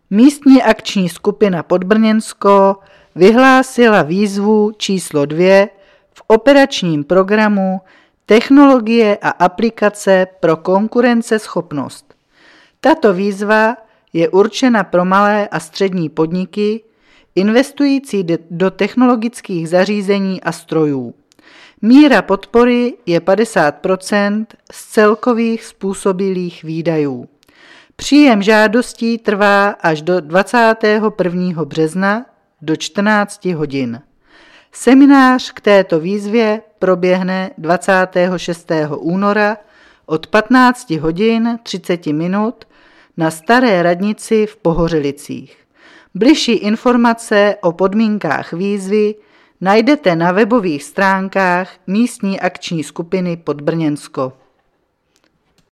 Místní akční skupina Podbrněnsko vyhlásila výzvu číslo 2 v operačním programu Technologie a aplikace pro konkurenceschopnost. Tato výzva je určena pro malé a střední podniky investující do technologických zařízení a strojů. Míra podpory je 50% z celkových způsobilých výdajů. Příjem žádostí trvá až do 21. března do 14 hodin. Seminář k této výzvě proběhne 26. února od 15 hodin 30 minut na Staré radnici v Pohořelicích. Bližší informace o podmínkách výzvy najdete na webových stránkách místní akční skupiny Podbrněnsko.